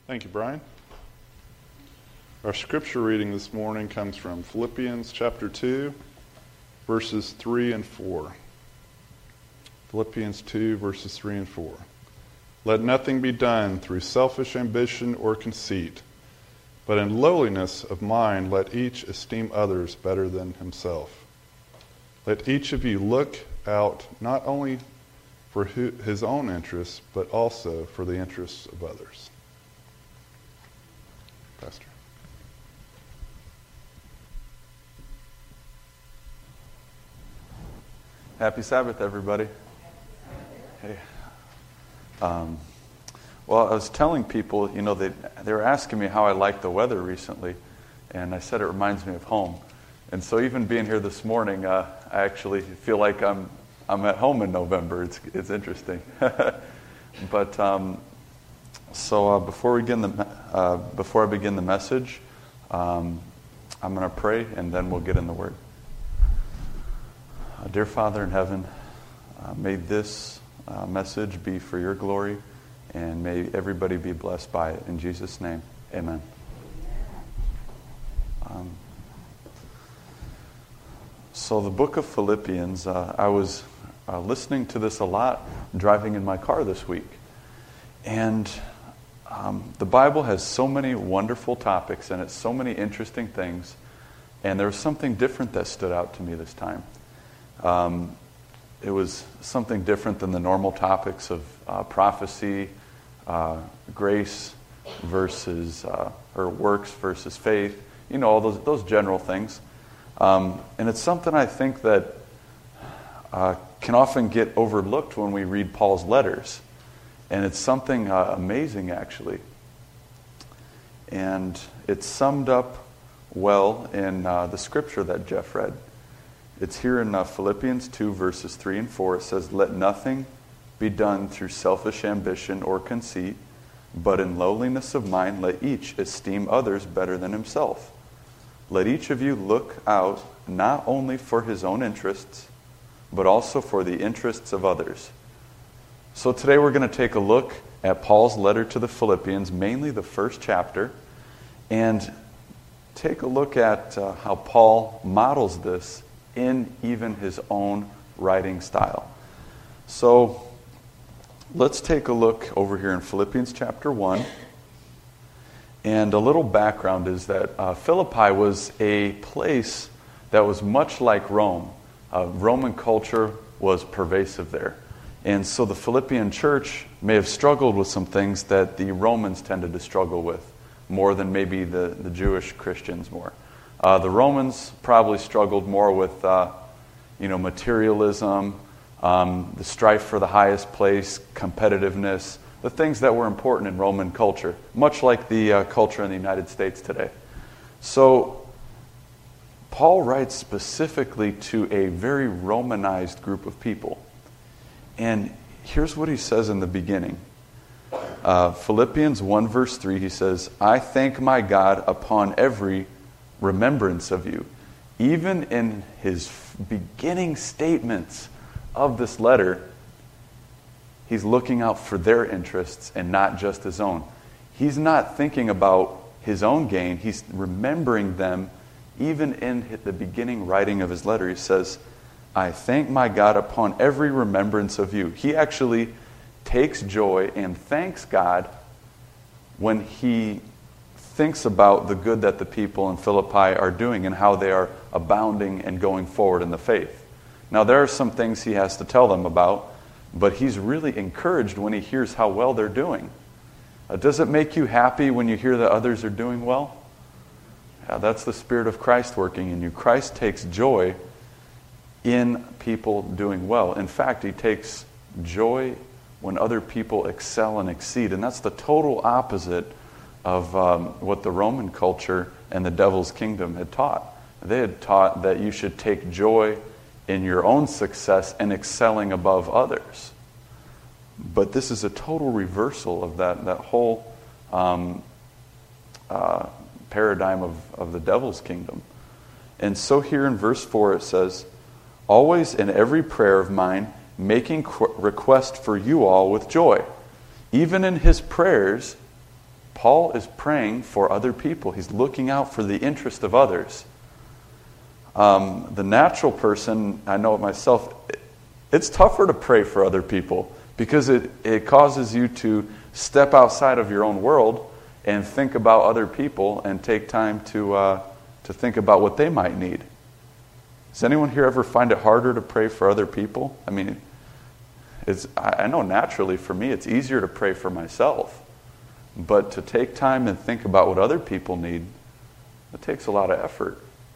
Thank you, Brian. Our scripture reading this morning comes from Philippians chapter 2, verses 3 and 4. Philippians 2, verses 3 and 4. Let nothing be done through selfish ambition or conceit, but in lowliness of mind let each esteem others better than himself. Let each of you look out not only for his own interests, but also for the interests of others. Pastor. Happy Sabbath, everybody. Hey. Well, I was telling people, they were asking me how I like the weather recently, and I said it reminds me of home. And so even being here this morning, I actually feel like I'm at home in November. It's interesting. But before I begin the message, I'm going to pray, and then we'll get in the Word. Dear Father in heaven, may this message be for your glory, and may everybody be blessed by it. In Jesus' name, amen. So the book of Philippians, I was listening to this a lot driving in my car this week. And the Bible has so many wonderful topics in it, so many interesting things. And there was something different that stood out to me this time. It was something different than the normal topics of prophecy, grace versus, or works versus faith. All those general things. And it's something I think that can often get overlooked when we read Paul's letters. And it's something amazing, actually. And it's summed up well in the scripture that Jeff read. It's here in Philippians 2, verses 3 and 4. It says, "Let nothing be done through selfish ambition or conceit, but in lowliness of mind let each esteem others better than himself. Let each of you look out not only for his own interests, but also for the interests of others." So today we're going to take a look at Paul's letter to the Philippians, mainly the first chapter, and take a look at how Paul models this in even his own writing style. So let's take a look over here in Philippians chapter 1. And a little background is that Philippi was a place that was much like Rome. Roman culture was pervasive there. And so the Philippian church may have struggled with some things that the Romans tended to struggle with, more than maybe the Jewish Christians more. The Romans probably struggled more with materialism, the strife for the highest place, competitiveness, the things that were important in Roman culture, much like the culture in the United States today. So Paul writes specifically to a very Romanized group of people. And here's what he says in the beginning. Philippians 1 verse 3, he says, "I thank my God upon every remembrance of you." Even in his beginning statements of this letter, he's looking out for their interests and not just his own. He's not thinking about his own gain. He's remembering them. Even in the beginning writing of his letter, he says, "I thank my God upon every remembrance of you." He actually takes joy and thanks God when he thinks about the good that the people in Philippi are doing and how they are abounding and going forward in the faith. Now, there are some things he has to tell them about, but he's really encouraged when he hears how well they're doing. Does it make you happy when you hear that others are doing well? Yeah, that's the Spirit of Christ working in you. Christ takes joy in people doing well. In fact, he takes joy when other people excel and exceed. And that's the total opposite of what the Roman culture and the devil's kingdom had taught. They had taught that you should take joy in your own success and excelling above others. But this is a total reversal of that whole paradigm of the devil's kingdom. And so here in verse 4 it says, "Always in every prayer of mine, making request for you all with joy." Even in his prayers, Paul is praying for other people. He's looking out for the interest of others. The natural person, I know it myself, it's tougher to pray for other people because it causes you to step outside of your own world and think about other people and take time to think about what they might need. Does anyone here ever find it harder to pray for other people? I mean, I know naturally for me it's easier to pray for myself. But to take time and think about what other people need, it takes a lot of effort.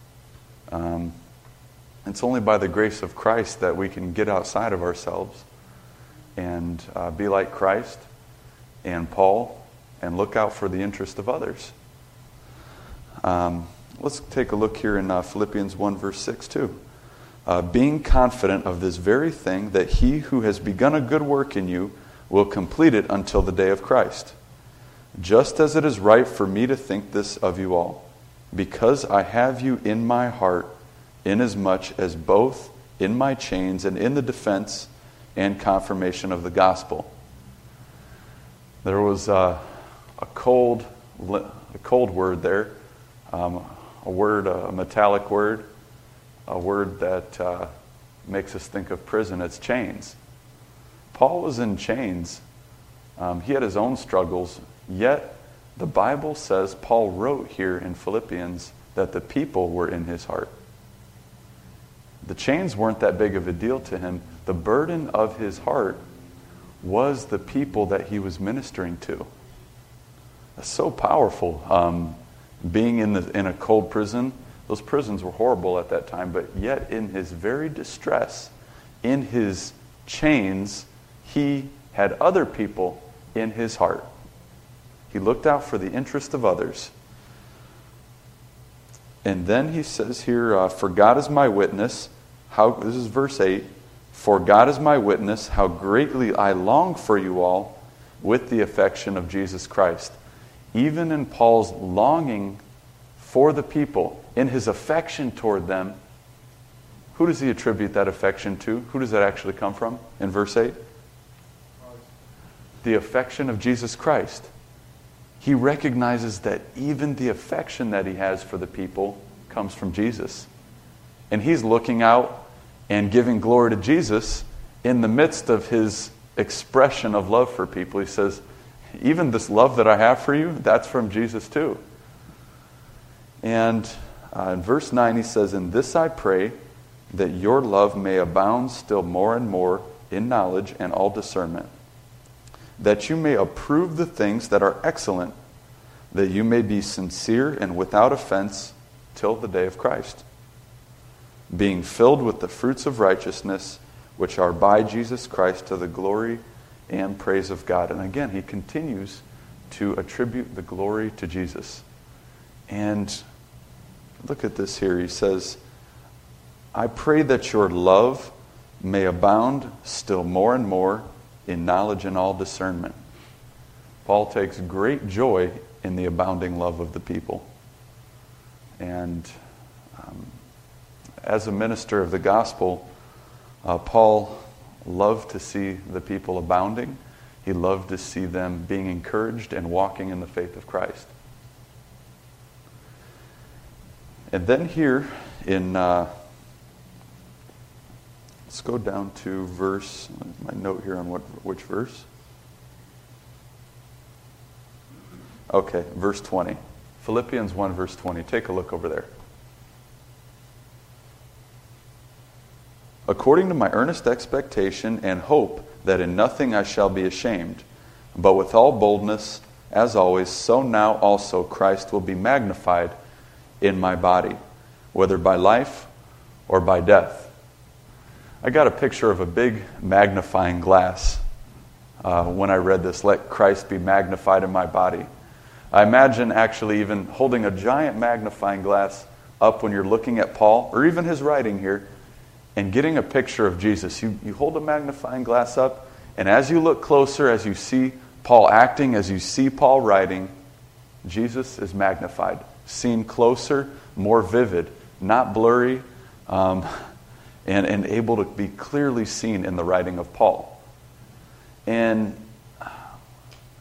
It's only by the grace of Christ that we can get outside of ourselves and be like Christ and Paul and look out for the interest of others. Let's take a look here in Philippians 1 verse 6 too. Being confident of this very thing, that he who has begun a good work in you will complete it until the day of Christ. Just as it is right for me to think this of you all, because I have you in my heart, inasmuch as both in my chains and in the defense and confirmation of the gospel. There was a cold word there, a metallic word, a word that makes us think of prison. It's chains. Paul was in chains. He had his own struggles. Yet, the Bible says, Paul wrote here in Philippians, that the people were in his heart. The chains weren't that big of a deal to him. The burden of his heart was the people that he was ministering to. That's so powerful. Being in a cold prison, those prisons were horrible at that time, but yet in his very distress, in his chains, he had other people in his heart. He looked out for the interest of others. And then he says here, for God is my witness, this is verse 8, for God is my witness, how greatly I long for you all with the affection of Jesus Christ. Even in Paul's longing for the people, in his affection toward them, who does he attribute that affection to? Who does that actually come from in verse 8? The affection of Jesus Christ. He recognizes that even the affection that he has for the people comes from Jesus. And he's looking out and giving glory to Jesus in the midst of his expression of love for people. He says, even this love that I have for you, that's from Jesus too. And in verse 9 he says, in this I pray, that your love may abound still more and more in knowledge and all discernment, that you may approve the things that are excellent, that you may be sincere and without offense till the day of Christ, being filled with the fruits of righteousness, which are by Jesus Christ to the glory and praise of God. And again, he continues to attribute the glory to Jesus. And look at this here. He says, I pray that your love may abound still more and more in knowledge and all discernment. Paul takes great joy in the abounding love of the people. And as a minister of the gospel, Paul loved to see the people abounding. He loved to see them being encouraged and walking in the faith of Christ. And then here in, let's go down to verse, my note here on which verse? Okay, verse 20. Philippians 1 verse 20. Take a look over there. According to my earnest expectation and hope that in nothing I shall be ashamed, but with all boldness, as always, so now also Christ will be magnified in my body, whether by life or by death. I got a picture of a big magnifying glass when I read this, let Christ be magnified in my body. I imagine actually even holding a giant magnifying glass up when you're looking at Paul, or even his writing here, and getting a picture of Jesus. You hold a magnifying glass up, and as you look closer, as you see Paul acting, as you see Paul writing, Jesus is magnified, seen closer, more vivid, not blurry, and able to be clearly seen in the writing of Paul. And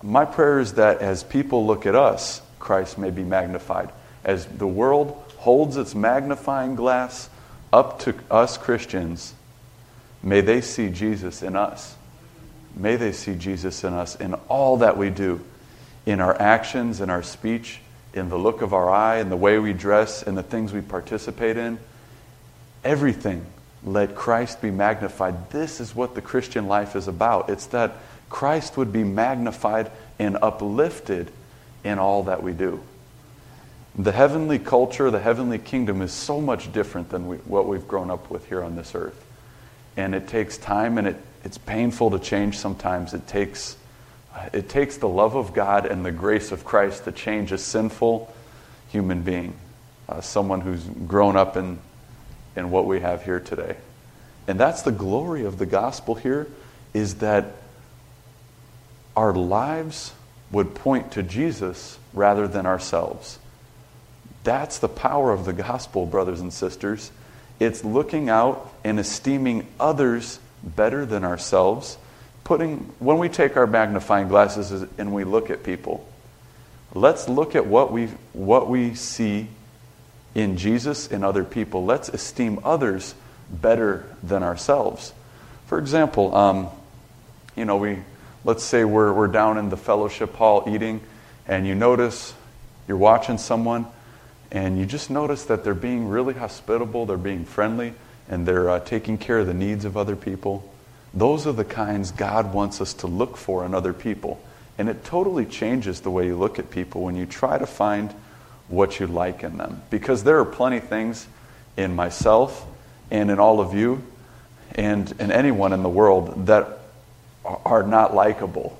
my prayer is that as people look at us, Christ may be magnified. As the world holds its magnifying glass up to us Christians, may they see Jesus in us. May they see Jesus in us in all that we do, in our actions, in our speech, in the look of our eye, in the way we dress, in the things we participate in. Everything, let Christ be magnified. This is what the Christian life is about. It's that Christ would be magnified and uplifted in all that we do. The heavenly culture, the heavenly kingdom is so much different than what we've grown up with here on this earth. And it takes time, and it's painful to change sometimes. It takes the love of God and the grace of Christ to change a sinful human being, someone who's grown up in what we have here today. And that's the glory of the gospel here, is that our lives would point to Jesus rather than ourselves. That's the power of the gospel, brothers and sisters. It's looking out and esteeming others better than ourselves. When we take our magnifying glasses and we look at people, let's look at what we see in Jesus and other people. Let's esteem others better than ourselves. For example, let's say we're down in the fellowship hall eating, and you're watching someone, and you just notice that they're being really hospitable, they're being friendly, and they're taking care of the needs of other people. Those are the kinds God wants us to look for in other people. And it totally changes the way you look at people when you try to find what you like in them. Because there are plenty of things in myself and in all of you and in anyone in the world that are not likable.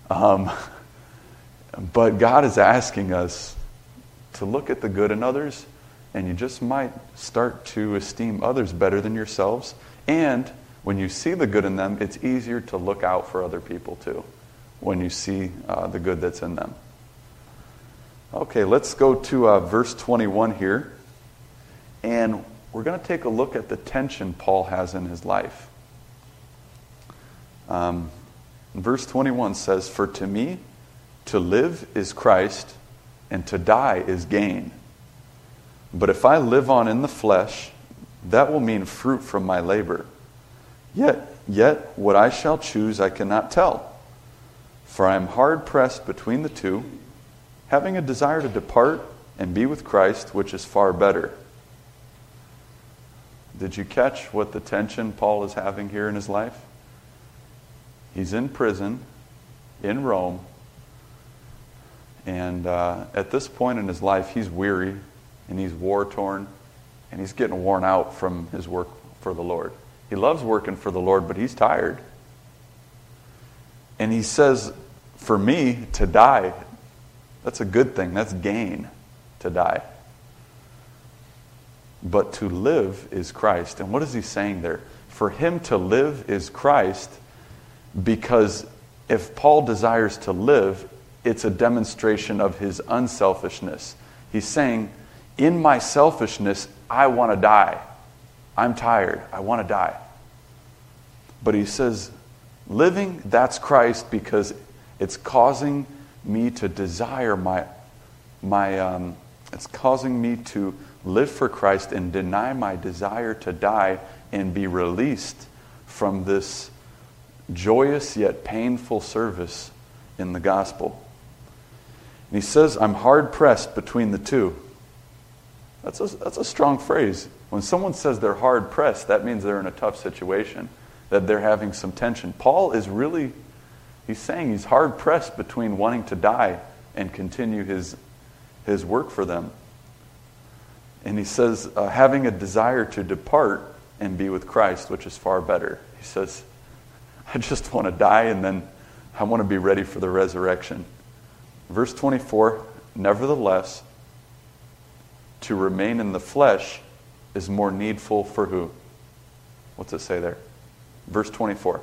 But God is asking us to look at the good in others, and you just might start to esteem others better than yourselves. And when you see the good in them, it's easier to look out for other people too, when you see the good that's in them. Okay, let's go to verse 21 here. And we're going to take a look at the tension Paul has in his life. Verse 21 says, "For to me, to live is Christ, and to die is gain. But if I live on in the flesh, that will mean fruit from my labor. Yet what I shall choose I cannot tell. For I am hard pressed between the two, having a desire to depart and be with Christ, which is far better." Did you catch what the tension Paul is having here in his life? He's in prison in Rome, and at this point in his life, he's weary and he's war-torn, and he's getting worn out from his work for the Lord. He loves working for the Lord, but he's tired. And he says, for me, to die, that's a good thing. That's gain, to die. But to live is Christ. And what is he saying there? For him to live is Christ, because if Paul desires to live, it's a demonstration of his unselfishness. He's saying, in my selfishness, I want to die. I'm tired. I want to die. But he says, living, that's Christ, because it's causing me to desire it's causing me to live for Christ and deny my desire to die and be released from this joyous yet painful service in the gospel. And he says, I'm hard pressed between the two. That's a strong phrase. When someone says they're hard pressed, that means they're in a tough situation, that they're having some tension. Paul is he's saying he's hard pressed between wanting to die and continue his work for them. And he says, having a desire to depart and be with Christ, which is far better. He says, I just want to die, and then I want to be ready for the resurrection. Verse 24, nevertheless, to remain in the flesh is more needful for who? What's it say there? Verse 24.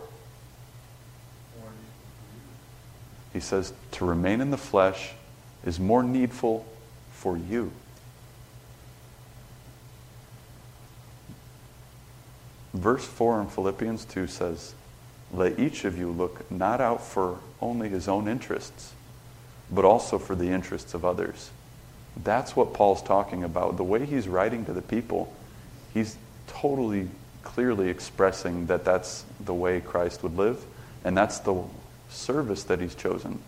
He says, to remain in the flesh is more needful for you. Verse 4 in Philippians 2 says, let each of you look not out for only his own interests, but also for the interests of others. That's what Paul's talking about. The way he's writing to the people, he's totally clearly expressing that that's the way Christ would live, and that's the service that he's chosen.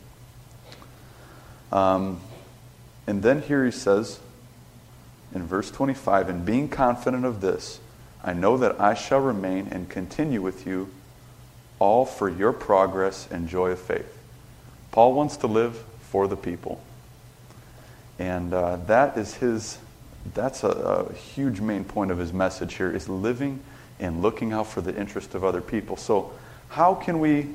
And then here he says, in verse 25, "And being confident of this, I know that I shall remain and continue with you all for your progress and joy of faith." Paul wants to live for the people. And that's a huge main point of his message here, is living and looking out for the interest of other people. So how can we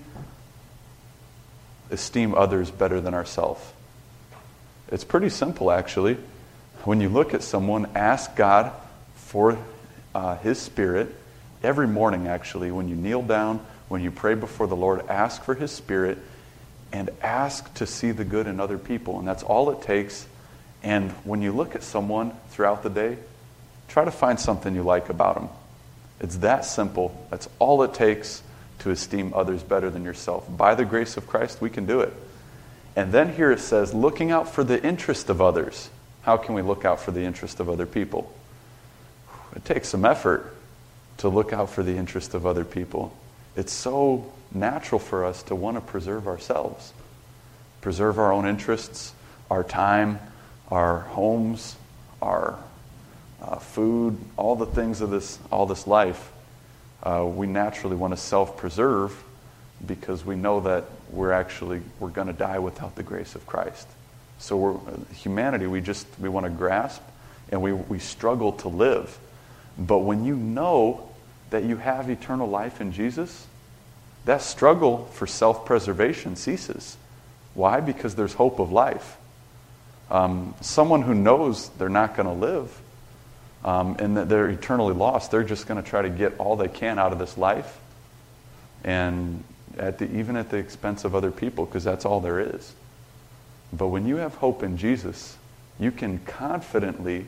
esteem others better than ourselves? It's pretty simple, actually. When you look at someone, ask God for his Spirit. Every morning, actually, when you kneel down, when you pray before the Lord, ask for his Spirit and ask to see the good in other people. And that's all it takes. And when you look at someone throughout the day, try to find something you like about them. It's that simple. That's all it takes to esteem others better than yourself. By the grace of Christ, we can do it. And then here it says, looking out for the interest of others. How can we look out for the interest of other people? It takes some effort to look out for the interest of other people. It's so natural for us to want to preserve ourselves, preserve our own interests, our time, our homes, our food, all the things of this life. We naturally want to self-preserve because we know that we're going to die without the grace of Christ. So humanity, we want to grasp, and we struggle to live. But when you know that you have eternal life in Jesus, that struggle for self-preservation ceases. Why? Because there's hope of life. Someone who knows they're not going to live and that they're eternally lost, they're just going to try to get all they can out of this life, and even at the expense of other people, because that's all there is. But when you have hope in Jesus, you can confidently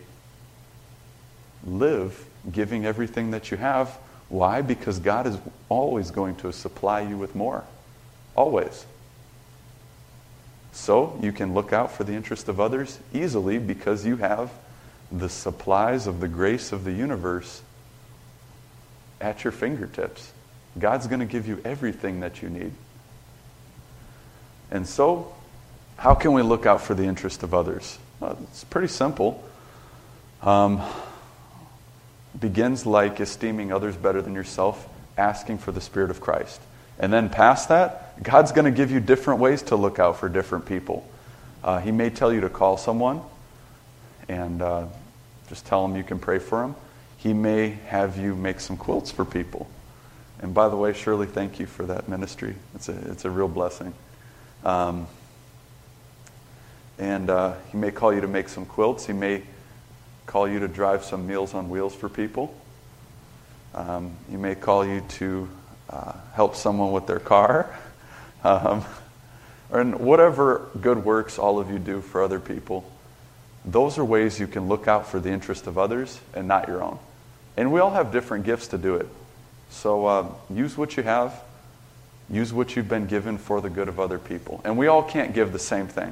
live giving everything that you have. Why? Because God is always going to supply you with more. Always. So you can look out for the interest of others easily because you have the supplies of the grace of the universe at your fingertips. God's going to give you everything that you need. And so, how can we look out for the interest of others? Well, it's pretty simple. Begins like esteeming others better than yourself, asking for the Spirit of Christ. And then past that, God's going to give you different ways to look out for different people. He may tell you to call someone and just tell them you can pray for them. He may have you make some quilts for people. And by the way, Shirley, thank you for that ministry. It's a real blessing. And he may call you to make some quilts. He may call you to drive some Meals on Wheels for people. He may call you to help someone with their car. Or whatever good works all of you do for other people. Those are ways you can look out for the interest of others and not your own. And we all have different gifts to do it. So use what you have. Use what you've been given for the good of other people. And we all can't give the same thing.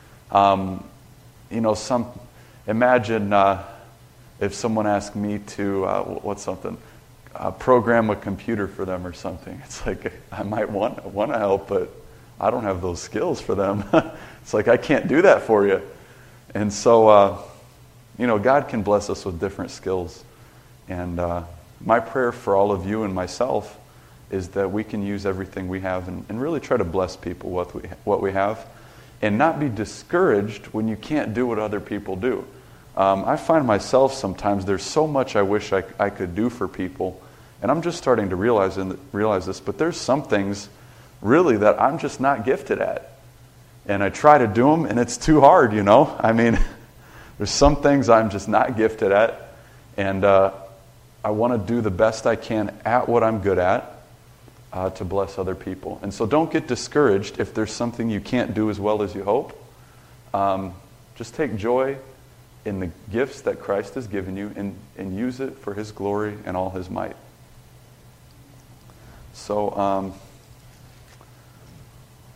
Imagine if someone asked me to, program a computer for them or something. It's like, I might want to help, but I don't have those skills for them. It's like, I can't do that for you. And so, God can bless us with different skills. And my prayer for all of you and myself is that we can use everything we have and really try to bless people with what we have, and not be discouraged when you can't do what other people do. I find myself sometimes, there's so much I wish I could do for people, and I'm just starting to realize this, but there's some things really that I'm just not gifted at. And I try to do them, and it's too hard, I mean, there's some things I'm just not gifted at, and I want to do the best I can at what I'm good at to bless other people. And so don't get discouraged if there's something you can't do as well as you hope. Just take joy in the gifts that Christ has given you and use it for His glory and all His might. So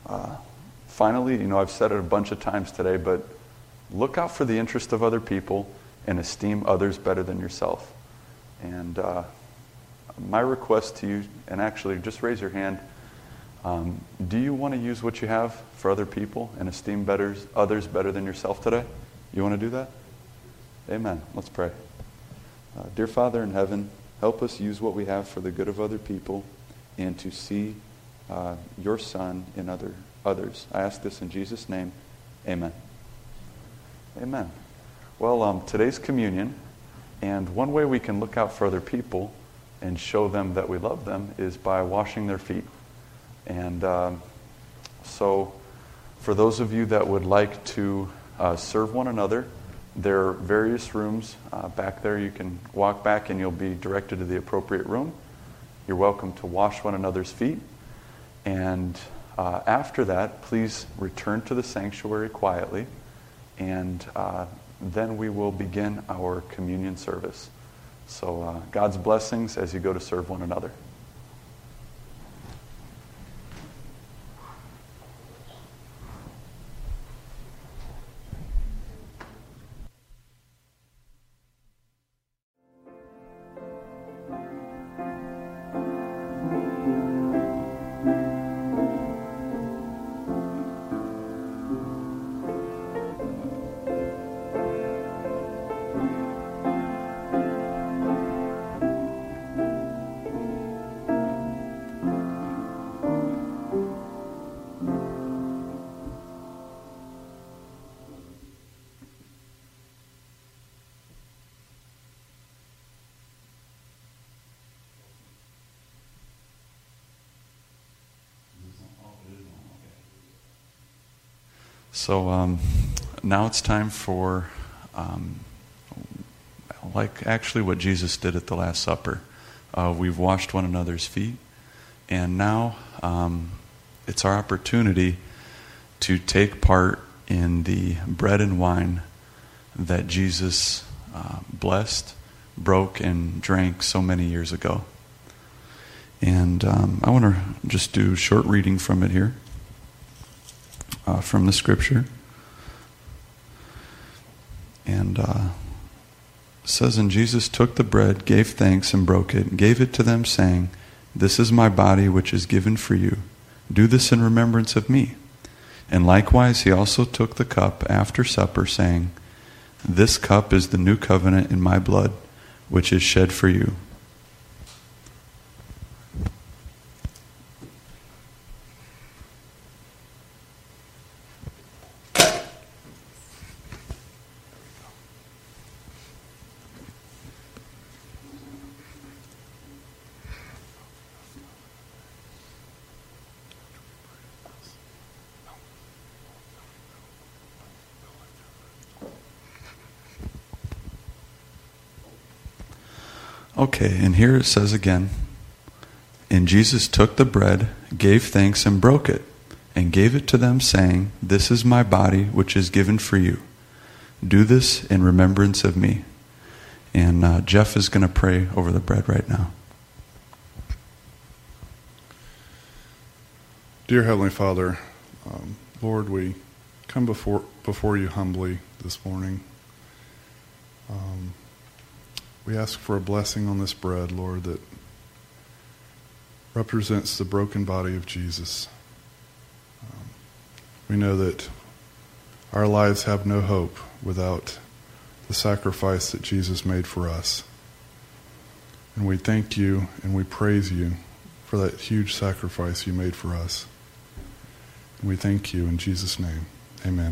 Finally, I've said it a bunch of times today, but look out for the interest of other people and esteem others better than yourself. And my request to you, and actually just raise your hand, do you want to use what you have for other people and esteem others better than yourself today? You want to do that? Amen. Let's pray. Dear Father in heaven, help us use what we have for the good of other people and to see your Son in others. I ask this in Jesus' name. Amen. Amen. Well, today's communion, and one way we can look out for other people and show them that we love them is by washing their feet. And so for those of you that would like to serve one another, there are various rooms back there. You can walk back and you'll be directed to the appropriate room. You're welcome to wash one another's feet. And after that, please return to the sanctuary quietly, and then we will begin our communion service. So God's blessings as you go to serve one another. So now it's time for, actually what Jesus did at the Last Supper. We've washed one another's feet, and now it's our opportunity to take part in the bread and wine that Jesus blessed, broke, and drank so many years ago. And I want to just do a short reading from it here. From the scripture. And it says, "And Jesus took the bread, gave thanks, and broke it, and gave it to them, saying, 'This is my body, which is given for you. Do this in remembrance of me.' And likewise he also took the cup after supper, saying, 'This cup is the new covenant in my blood, which is shed for you.'" Okay, and here it says again, "And Jesus took the bread, gave thanks, and broke it, and gave it to them, saying, 'This is my body, which is given for you. Do this in remembrance of me.'" And Jeff is going to pray over the bread right now. Dear Heavenly Father, Lord, we come before you humbly this morning. We ask for a blessing on this bread, Lord, that represents the broken body of Jesus. We know that our lives have no hope without the sacrifice that Jesus made for us. And we thank you and we praise you for that huge sacrifice you made for us. And we thank you in Jesus' name. Amen.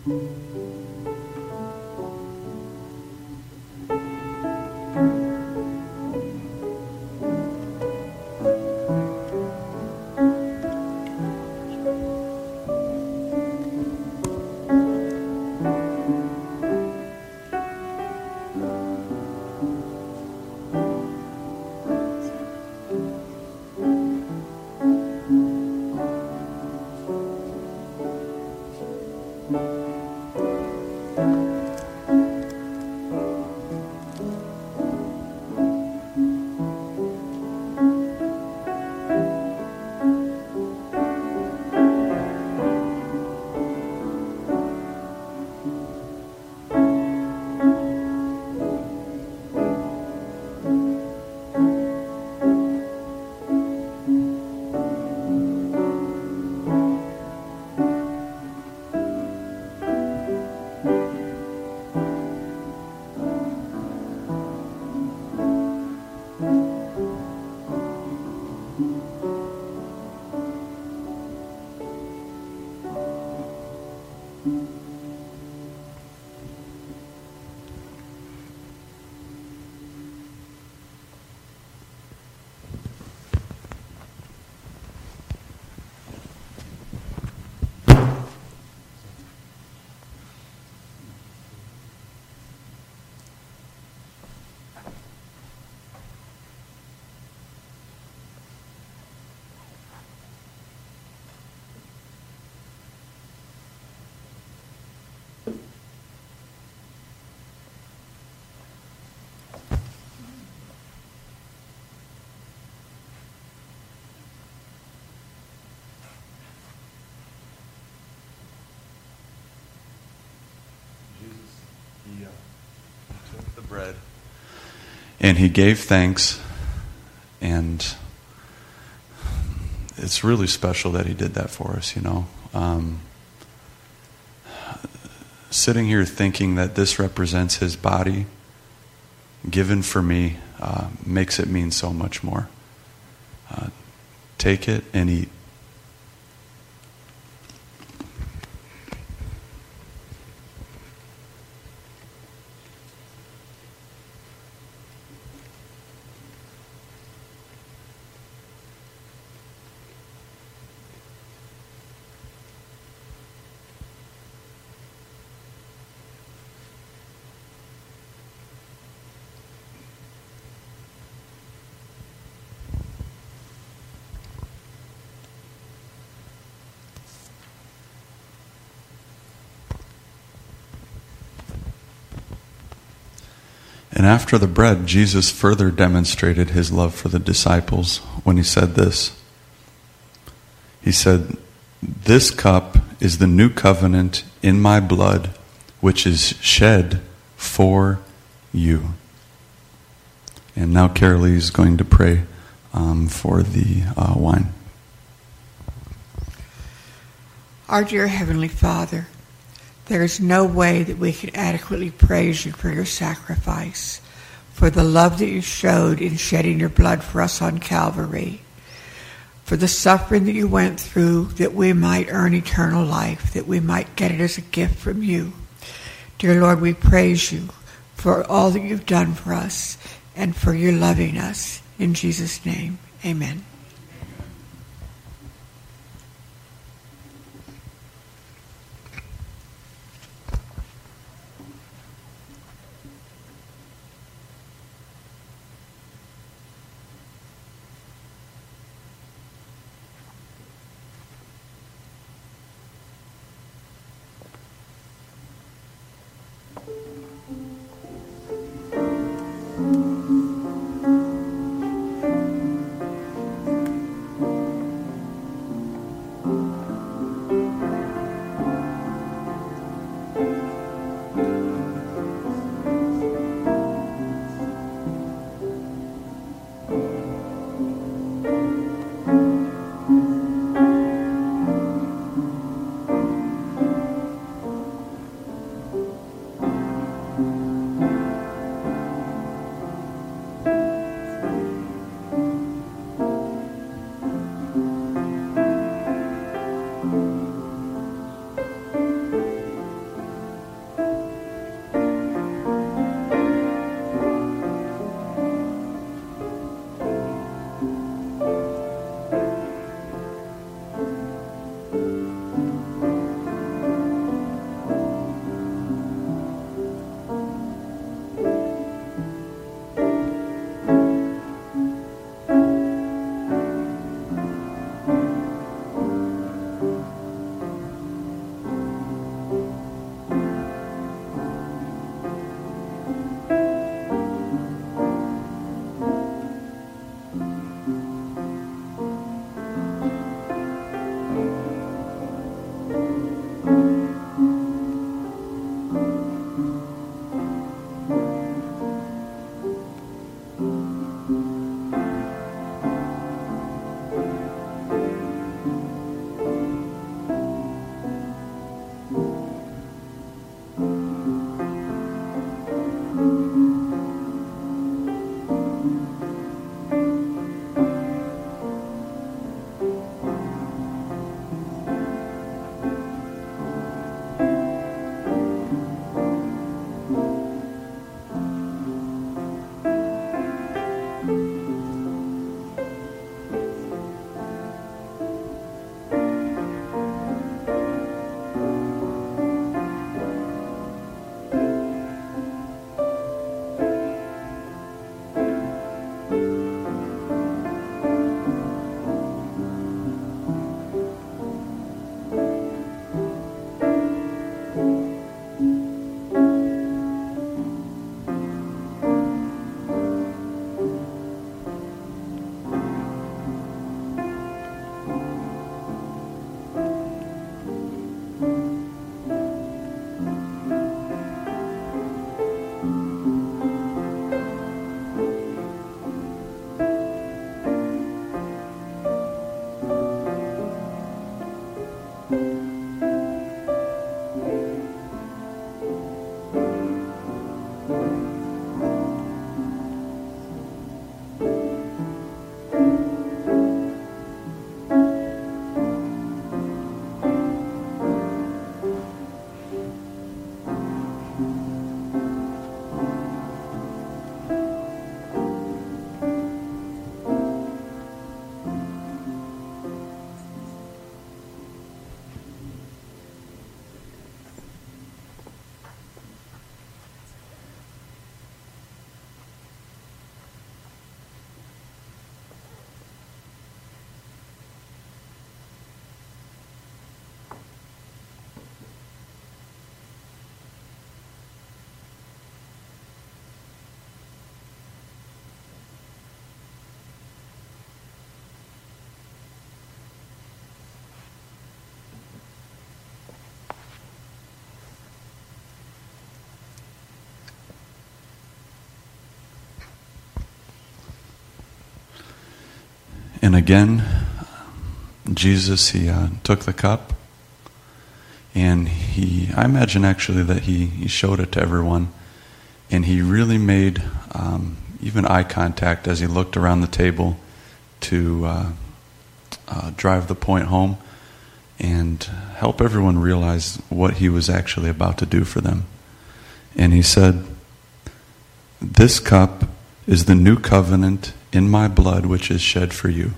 He took the bread and he gave thanks, and it's really special that he did that for us, you know. Sitting here thinking that this represents his body given for me makes it mean so much more. Take it and eat. And after the bread, Jesus further demonstrated his love for the disciples when he said this. He said, "This cup is the new covenant in my blood, which is shed for you." And now Carolee is going to pray for the wine. Our dear Heavenly Father, there is no way that we can adequately praise you for your sacrifice, for the love that you showed in shedding your blood for us on Calvary, for the suffering that you went through that we might earn eternal life, that we might get it as a gift from you. Dear Lord, we praise you for all that you've done for us and for your loving us. In Jesus' name, amen. And again, Jesus, he took the cup, and I imagine actually that he showed it to everyone, and he really made even eye contact as he looked around the table to drive the point home and help everyone realize what he was actually about to do for them. And he said, "This cup is the new covenant in my blood, which is shed for you."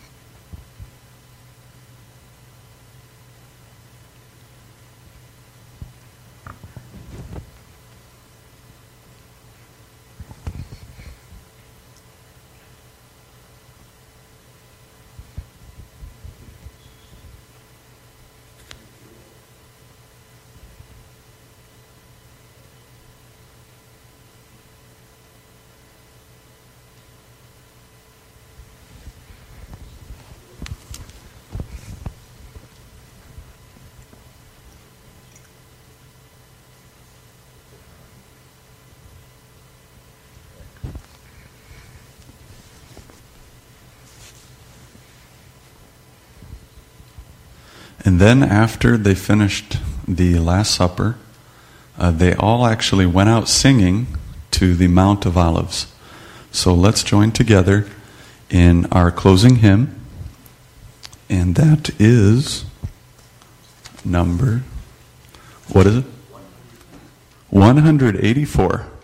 And then after they finished the Last Supper, they all actually went out singing to the Mount of Olives. So let's join together in our closing hymn, and that is number, what is it? 184.